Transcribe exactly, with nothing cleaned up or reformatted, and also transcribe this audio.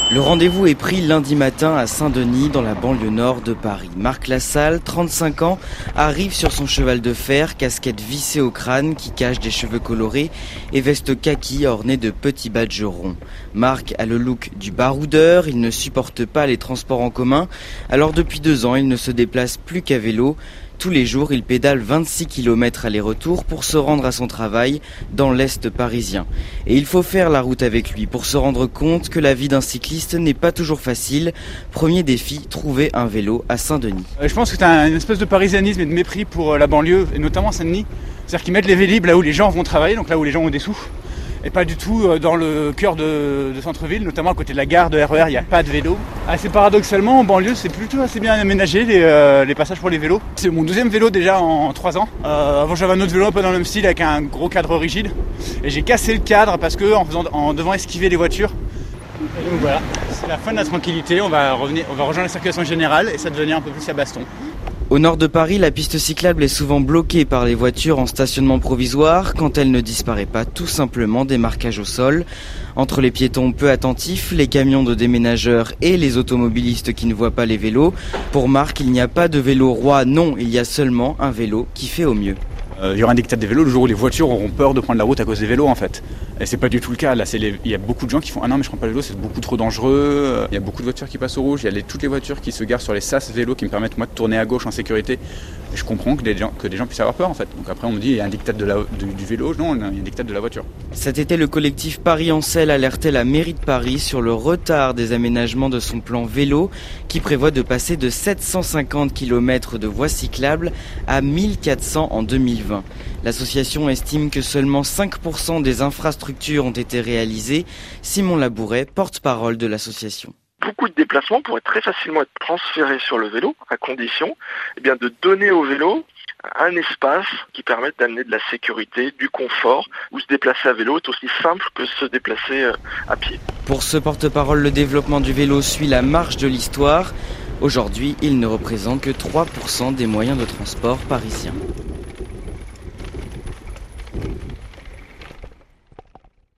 Le rendez-vous est pris lundi matin à Saint-Denis, dans la banlieue nord de Paris. Marc Lassalle, trente-cinq ans, arrive sur son cheval de fer, casquette vissée au crâne qui cache des cheveux colorés et veste kaki ornée de petits badges ronds. Marc a le look du baroudeur, il ne supporte pas les transports en commun, alors depuis deux ans il ne se déplace plus qu'à vélo. Tous les jours, il pédale vingt-six kilomètres aller-retour pour se rendre à son travail dans l'Est parisien. Et il faut faire la route avec lui pour se rendre compte que la vie d'un cycliste n'est pas toujours facile. Premier défi, trouver un vélo à Saint-Denis. Je pense que tu as une espèce de parisianisme et de mépris pour la banlieue, et notamment Saint-Denis. C'est-à-dire qu'ils mettent les Vélib là où les gens vont travailler, donc là où les gens ont des sous. Et pas du tout dans le cœur de, de centre-ville, notamment à côté de la gare de R E R, il n'y a pas de vélo. Assez paradoxalement, en banlieue, c'est plutôt assez bien aménagé les, euh, les passages pour les vélos. C'est mon deuxième vélo déjà en trois ans. Euh, avant j'avais un autre vélo un peu dans le même style avec un gros cadre rigide. Et j'ai cassé le cadre parce que en, faisant, en devant esquiver les voitures. Et donc voilà, c'est la fin de la tranquillité, on va, revenir, on va rejoindre la circulation générale et ça devient un peu plus à baston. Au nord de Paris, la piste cyclable est souvent bloquée par les voitures en stationnement provisoire quand elle ne disparaît pas tout simplement des marquages au sol. Entre les piétons peu attentifs, les camions de déménageurs et les automobilistes qui ne voient pas les vélos, pour Marc, il n'y a pas de vélo roi, non, il y a seulement un vélo qui fait au mieux. Euh, il y aura un diktat des vélos le jour où les voitures auront peur de prendre la route à cause des vélos en fait. Et c'est pas du tout le cas. Là, c'est les... il y a beaucoup de gens qui font ah non mais je prends pas le vélo, c'est beaucoup trop dangereux. Il y a beaucoup de voitures qui passent au rouge. Il y a les... toutes les voitures qui se garent sur les sas vélos qui me permettent moi de tourner à gauche en sécurité. Et je comprends que des gens que des gens puissent avoir peur en fait. Donc après on me dit il y a un diktat de la... du... du vélo, non, il y a un diktat de la voiture. Cet été, le collectif Paris en selle alertait la mairie de Paris sur le retard des aménagements de son plan vélo qui prévoit de passer de sept cent cinquante kilomètres de voies cyclables à mille quatre cents en deux mille vingt. L'association estime que seulement cinq pour cent des infrastructures ont été réalisées. Simon Labouret, porte-parole de l'association. Beaucoup de déplacements pourraient très facilement être transférés sur le vélo, à condition eh bien, de donner au vélo un espace qui permette d'amener de la sécurité, du confort, où se déplacer à vélo est aussi simple que se déplacer à pied. Pour ce porte-parole, le développement du vélo suit la marche de l'histoire. Aujourd'hui, il ne représente que trois pour cent des moyens de transport parisiens.